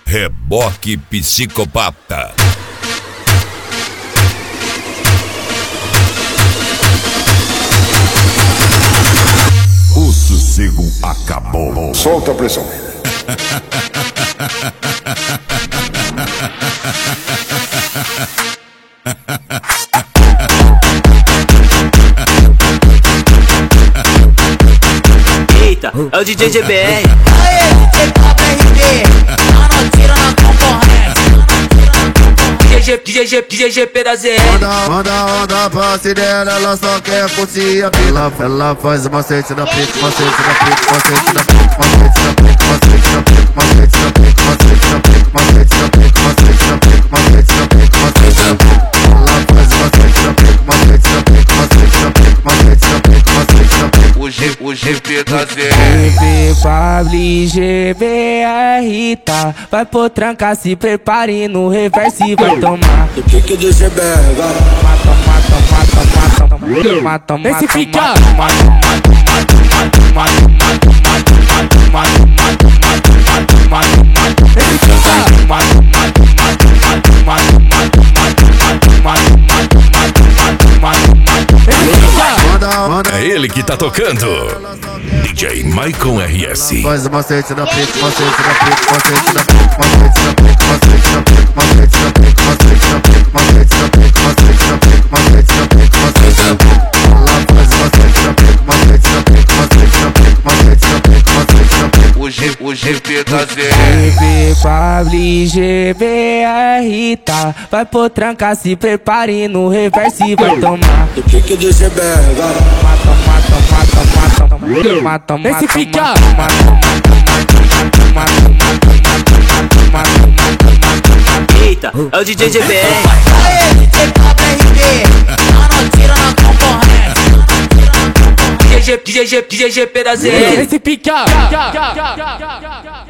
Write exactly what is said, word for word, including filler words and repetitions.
Reboque Psicopata. O sossego acabou. Solta a pressão. Eita, é o D J G B R. Aê, D J Pablo R D, tá não tira na concorrência. D J G, D J G P da Z R. Manda, manda onda pra dela, ela só quer curtir a pila. Ela faz o macete da pica, macete da pica, macete da pica, macete da pica, macete da pica, macete da pica, macete da pica, macete da pica, macete da pica, macete da pica. Ela faz o macete da pica, macete da pica, macete da pica, macete da pica, macete da pica. O G, o G P da Z R. G P Pablo e G B R tá. Vai pro tranca, se prepare no reverse e vai tomar. O que que de G B R, vai? Mata, mata, mata, mata, mata, mata, mata. Esse fica. Mata, mata, mata, mata, mata, mata, mata, mata, mata, mata, mata. Esse fica. Mata, mata, mata, mata, mata, mata, mata, mata, mata, mata, mata. Esse fica. É ele que tá tocando. D J Maicon R S. Faz o macete da pica, macete da pica, macete da pica, macete da pica, macete da pica, macete da pica, macete da pica, macete da pica, macete da pica, macete da pica, macete da pica. Ela faz o macete da pica, macete da pica, macete da pica, macete da pica, macete da pica. O G, o G P da Z R. G B Pablo e G B R tá. Vai pro tranca, se prepare no reverse e vai tomar. O que que de G B R, vai? Mata, mata, mata, mata, mata, mata, mata. Esse fica. Mata, mata, mata, mata, mata, mata, mata. Eita, é o D J G B R. Aê, D J Pablo R D, tá não tira na concorrência. D J G, D J G P da Z R. Esse fica.